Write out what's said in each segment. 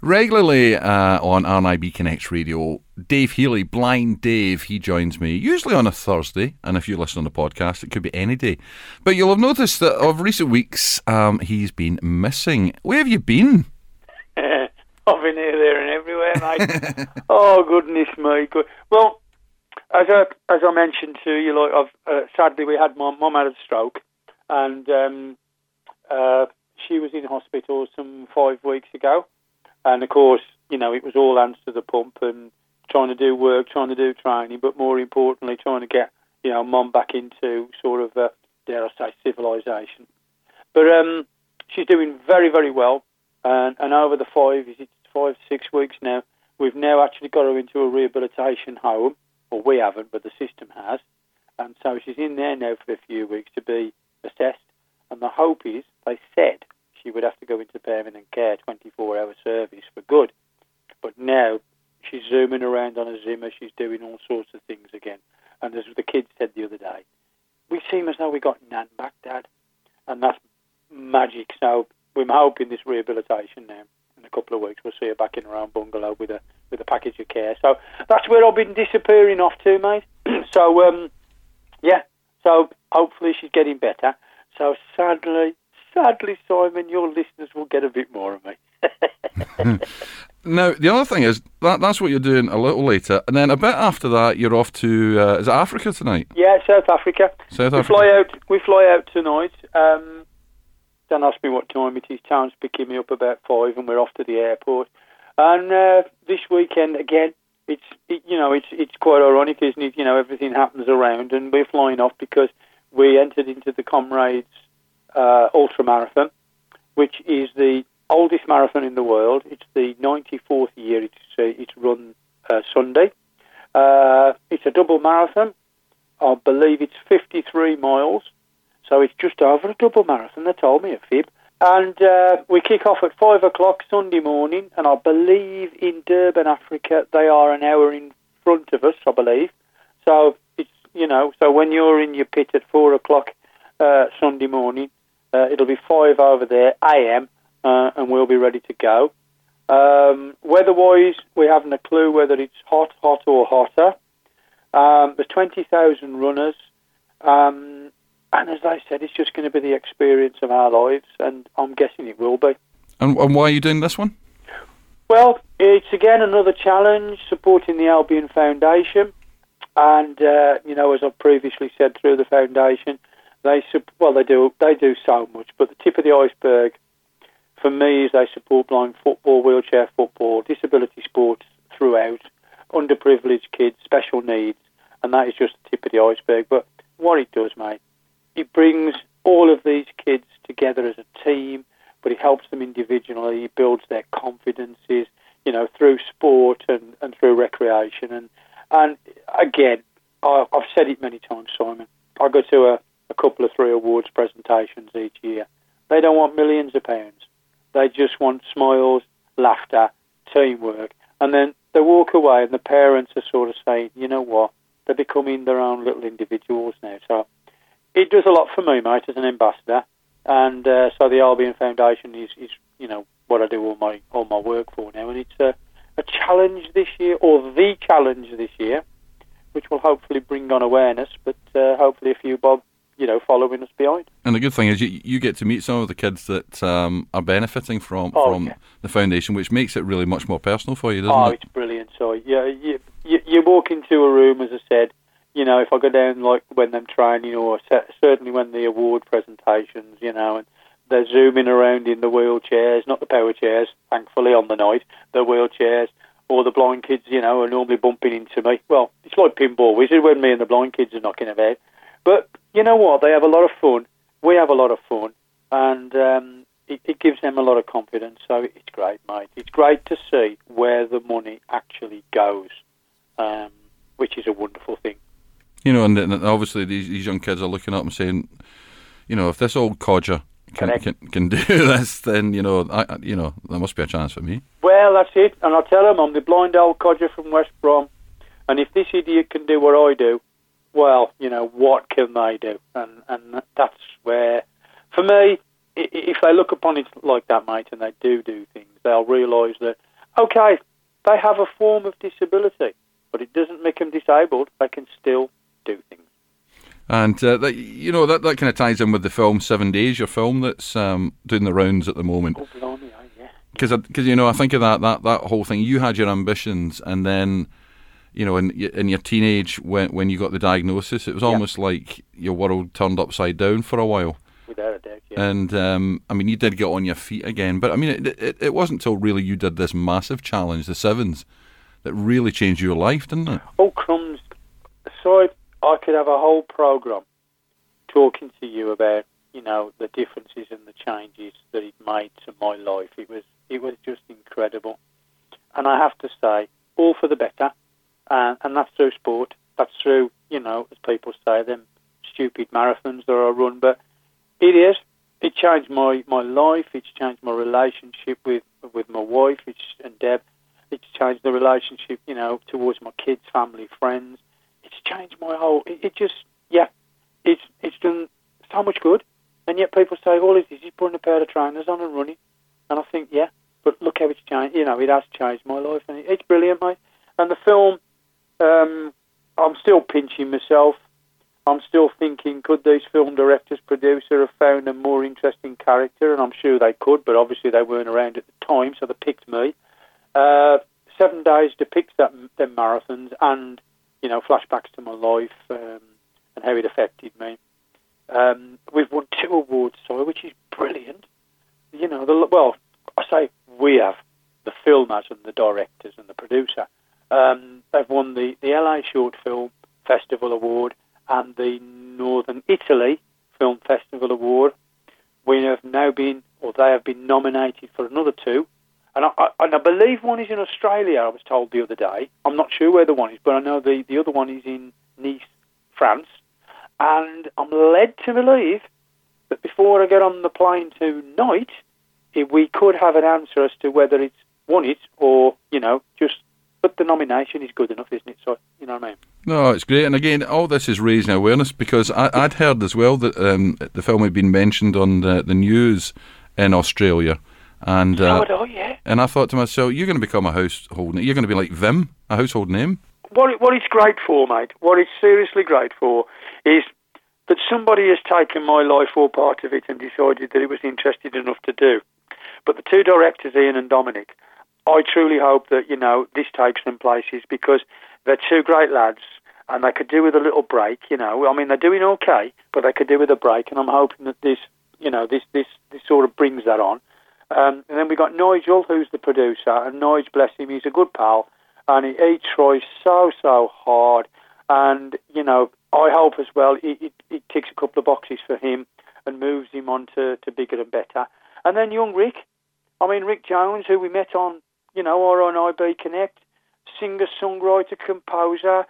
Regularly on RNIB Connect Radio, Dave Healy, Blind Dave, he joins me, usually on a Thursday, and if you listen on the podcast, it could be any day. But you'll have noticed that of recent weeks, he's been missing. Where have you been? I've been here, there and everywhere, mate. Oh, goodness me. Well, as I mentioned to you, like, sadly we had my mum had a stroke, and she was in hospital some 5 weeks ago. And, of course, you know, it was all hands to the pump and trying to do work, trying to do training, but more importantly, trying to get, you know, Mum back into sort of, dare I say, civilization. But she's doing very, very well. And over the 5-6 weeks now, we've now actually got her into a rehabilitation home. Well, we haven't, but the system has. And so she's in there now for a few weeks to be assessed. And the hope is, they said, she would have to go into permanent care, 24-hour service for good. But now she's zooming around on a Zimmer. She's doing all sorts of things again. And as the kids said the other day, we seem as though we got Nan back, Dad. And that's magic. So we're hoping this rehabilitation now, in a couple of weeks, we'll see her back in her own bungalow with a package of care. So that's where I've been disappearing off to, mate. So, yeah. So hopefully she's getting better. So sadly, Simon, your listeners will get a bit more of me. Now, the other thing is, that's what you're doing a little later, and then a bit after that, you're off to, is it Africa tonight? Yeah, South Africa. We fly out tonight. Don't ask me what time it is. Town's picking me up about 5, and we're off to the airport. And this weekend, again, it's quite ironic, isn't it? You know, everything happens around, and we're flying off because we entered into the Comrades ultramarathon, which is the oldest marathon in the world. It's the 94th year it's run Sunday. It's a double marathon. I believe it's 53 miles, so it's just over a double marathon. They told me a fib. And we kick off at 5 o'clock Sunday morning, and I believe in Durban, Africa, they are an hour in front of us, I believe. So it's, you know, so when you're in your pit at 4 o'clock Sunday morning, it'll be 5 over there, AM, and we'll be ready to go. Weather-wise, we haven't a clue whether it's hot or hotter. There's 20,000 runners, and as I said, it's just going to be the experience of our lives, and I'm guessing it will be. And why are you doing this one? Well, it's again another challenge, supporting the Albion Foundation, and you know, as I've previously said, through the foundation, they do so much, but the tip of the iceberg for me is they support blind football, wheelchair football, disability sports throughout, underprivileged kids, special needs, and that is just the tip of the iceberg. But what it does, mate, it brings all of these kids together as a team, but it helps them individually, it builds their confidences, you know, through sport and through recreation. And again, I've said it many times, Simon, I go to a couple of 3 awards presentations each year. They don't want millions of pounds. They just want smiles, laughter, teamwork. And then they walk away and the parents are sort of saying, you know what, they're becoming their own little individuals now. So it does a lot for me, mate, as an ambassador. And so the Albion Foundation is you know, what I do all my work for now. And it's a challenge this year, or the challenge this year, which will hopefully bring on awareness, but hopefully a few bob, you know, following us behind. And the good thing is you get to meet some of the kids that are benefiting from the foundation, which makes it really much more personal for you, doesn't it? Oh, it's brilliant. So yeah, you walk into a room, as I said, you know, if I go down like when I'm training, or certainly when the award presentations, you know, and they're zooming around in the wheelchairs, not the power chairs, thankfully, on the night, the wheelchairs, or the blind kids, you know, are normally bumping into me. Well, it's like Pinball Wizard when me and the blind kids are knocking about. But you know what? They have a lot of fun. We have a lot of fun. And it gives them a lot of confidence. So it's great, mate. It's great to see where the money actually goes, which is a wonderful thing. You know, and obviously these young kids are looking up and saying, you know, if this old codger can do this, then, you know, there must be a chance for me. Well, that's it. And I tell them I'm the blind old codger from West Brom. And if this idiot can do what I do, well, you know, what can they do? And that's where, for me, if they look upon it like that, mate, and they do things, they'll realise that okay, they have a form of disability, but it doesn't make them disabled. They can still do things. And that kind of ties in with the film 7 Days, your film that's doing the rounds at the moment. Oh, blimey, yeah. Because I think of that whole thing. You had your ambitions, and then, in your teenage, when you got the diagnosis, it was almost like your world turned upside down for a while. Without a doubt, yeah. And you did get on your feet again, but it wasn't until really you did this massive challenge, the Sevens, that really changed your life, didn't it? Oh, crumbs! So I could have a whole program talking to you about, the differences and the changes that it made to my life. It was just incredible, and I have to say, all for the better, and that's through sport. That's through, as people say, them stupid marathons that I run. But it changed my life. It's changed my relationship with my wife and Deb. It's changed the relationship, towards my kids, family, friends. It's changed my whole. It's done so much good. And yet people say, all it is putting a pair of trainers on and running. And I think, yeah, but look how it's changed. It has changed my life, and it's brilliant, mate. And the film, I'm still pinching myself. I'm still thinking, could these film directors, producer have found a more interesting character? And I'm sure they could, but obviously they weren't around at the time, so they picked me. 7 Days depicts them marathons and, flashbacks to my life and how it affected me. We've won 2 awards, which is brilliant. I say we have, the filmmakers and the directors and the producer. They've won the LA Short Film Festival Award and the Northern Italy Film Festival Award. They have been nominated for another 2. And I believe one is in Australia, I was told the other day. I'm not sure where the one is, but I know the other one is in Nice, France. And I'm led to believe that before I get on the plane tonight, if we could have an answer as to whether it's won it or, but the nomination is good enough, isn't it? So, you know what I mean? No, it's great. And again, all this is raising awareness, because I'd heard as well that the film had been mentioned on the news in Australia. And yeah. And I thought to myself, you're going to become a household name. You're going to be like Vim, a household name. What it's great for, mate, what it's seriously great for is that somebody has taken my life or part of it and decided that it was interested enough to do. But the 2 directors, Ian and Dominic, I truly hope that, this takes them places, because they're 2 great lads and they could do with a little break, they're doing okay, but they could do with a break, and I'm hoping that this sort of brings that on. And then we got Nigel, who's the producer, and Nigel, bless him, he's a good pal, and he tries so hard, and, I hope as well it ticks a couple of boxes for him and moves him on to bigger and better. And then young Rick, Rick Jones, who we met on, RNIB Connect, singer, songwriter, composer,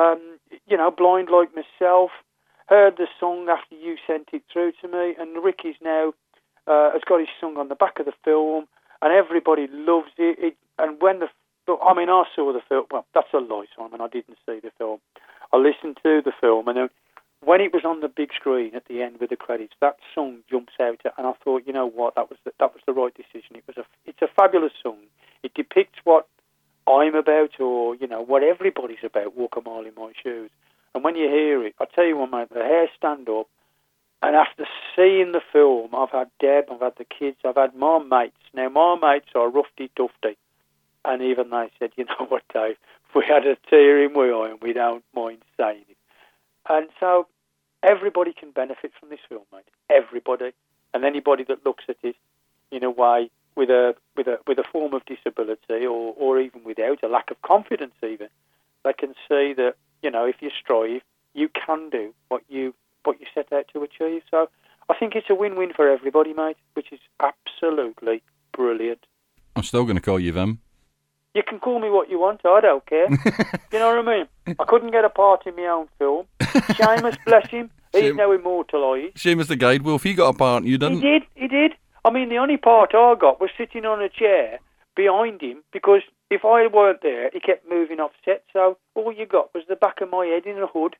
blind like myself, heard the song after you sent it through to me, and Rick is now, has got his song on the back of the film, and everybody loves it. And when I saw the film, well, that's a lie, Simon, I didn't see the film. I listened to the film, and then when it was on the big screen at the end with the credits, that song jumps out, and I thought, you know what, that was the right decision. It's a fabulous song. It depicts what I'm about, or what everybody's about. Walk a mile in my shoes. And when you hear it, I tell you what, mate, the hair stand up. And after seeing the film, I've had Deb, I've had the kids, I've had my mates. Now my mates are roughy-dufty, and even they said, you know what, Dave, we had a tear in my eye, and we don't mind saying it. And so everybody can benefit from this film, mate. Everybody, and anybody that looks at it in a way with a form of disability, or even without, a lack of confidence even, they can see that, if you strive, you can do what you set out to achieve. So I think it's a win-win for everybody, mate, which is absolutely brilliant. I'm still going to call you Vim. You can call me what you want, I don't care. You know what I mean? I couldn't get a part in my own film. Seamus, bless him, he's now immortalised. Seamus the Guide Wolf, he got a part and you didn't. He did. The only part I got was sitting on a chair behind him, because if I weren't there, he kept moving off set, so all you got was the back of my head in a hood.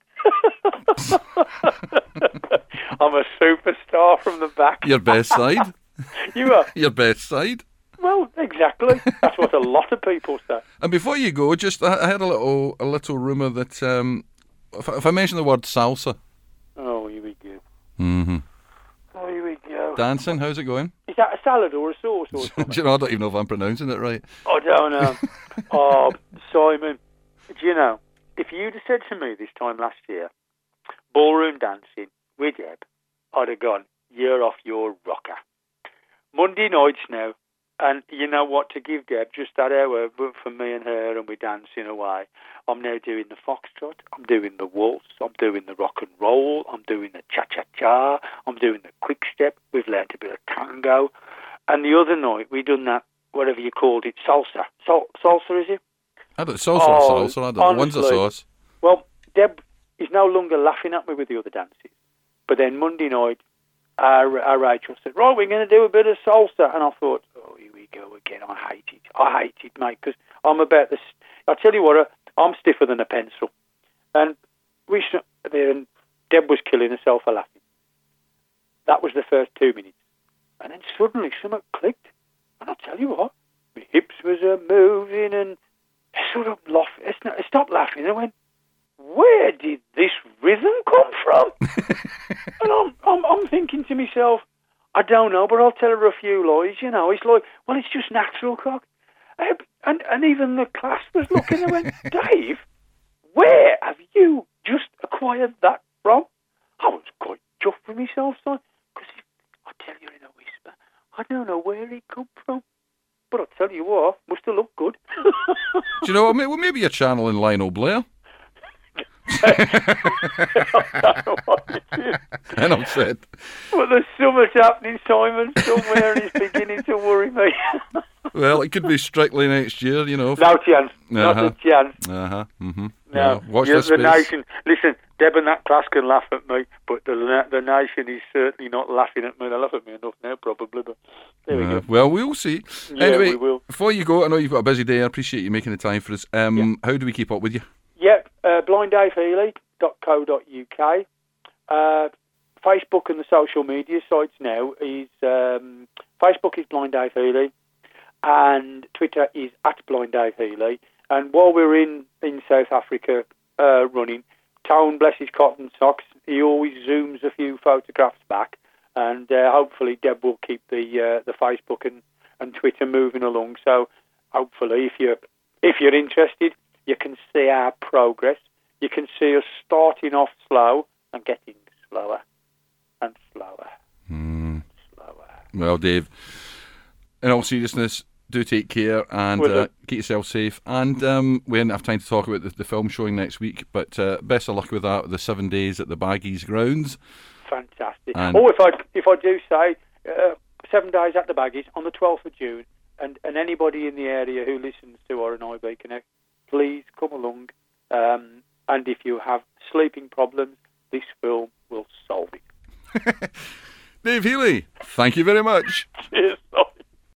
I'm a superstar from the back. Your best side? You are? Your best side? Well, exactly. That's what a lot of people say. And before you go, just I heard a little rumour that if I mention the word salsa. Oh, here we go. Mm-hmm. Oh, here we go. Dancing, how's it going? Is that a salad or a sauce or something? Do you know, I don't even know if I'm pronouncing it right. I don't know. Oh, Simon, do you know, if you'd have said to me this time last year, ballroom dancing with Deb, I'd have gone, you're off your rocker. Monday nights now, and you know what, to give Deb just that hour for me and her, and we're dancing away. I'm now doing the foxtrot, I'm doing the waltz, I'm doing the rock and roll, I'm doing the cha-cha-cha, I'm doing the quick step, we've learnt a bit of tango. And the other night, we done that, whatever you called it, salsa. Salsa, is it? I don't salsa or salsa, I don't know. One's a sauce. Well, Deb is no longer laughing at me with the other dances. But then Monday night, our Rachel said, right, we're going to do a bit of salsa. And I thought, oh, here we go again. I hate it, mate, because I'm about this. I'll tell you what, I'm stiffer than a pencil. And and Deb was killing herself for laughing. That was the first 2 minutes. And then suddenly something clicked. And I'll tell you what, my hips was moving, and I sort of laughed. I stopped laughing and I went, where did this rhythm come from? And I'm thinking to myself, I don't know, but I'll tell her a few lies, you know. It's like, well, it's just natural, cock. And even the class was looking and went, Dave, where have you just acquired that from? I was quite chuffed with myself, son, because I'll tell you in a whisper, I don't know where it come from. But I'll tell you what, must have looked good. Do you know what? Well, maybe you're channeling Lionel Blair. I don't know what it is. And I'm said. Well, there's so much happening, Simon, somewhere, and it's beginning to worry me. Well, it could be Strictly next year, you know. No chance. Not a chance. Mm-hmm. No. Watch the this space. nation. Listen, Deb and that class can laugh at me, but the nation is certainly not laughing at me. They laugh at me enough now, probably, but there we go. Well, we'll see. Yeah, anyway, we will. Before you go, I know you've got a busy day. I appreciate you making the time for us. How do we keep up with you? Yep, blinddavehealy.co.uk. Facebook and the social media sites now is Facebook is Blind Dave Healy, and Twitter is @BlindDaveHealy. And while we're in South Africa running, Tone, bless his cotton socks, he always zooms a few photographs back, and hopefully Deb will keep the Facebook and Twitter moving along. So hopefully, if you're interested, you can see our progress. You can see us starting off slow and getting slower and slower. And slower. Well, Dave, in all seriousness, do take care and keep yourself safe. And we didn't have time to talk about the film showing next week, but best of luck with that, the 7 days at the Baggies grounds. Fantastic. And if I do say 7 days at the Baggies on the 12th of June, and anybody in the area who listens to RNIB Connect, please come along. And if you have sleeping problems, this film will solve it. Dave Healy, thank you very much. Cheers.